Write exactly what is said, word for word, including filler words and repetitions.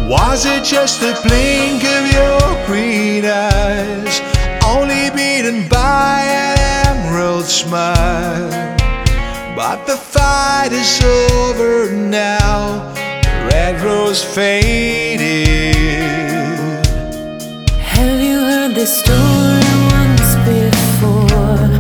Was it just the blink of your green eyes, only beaten by an emerald smile? But the fight is over now, the red rose faded. Have you heard this story once before?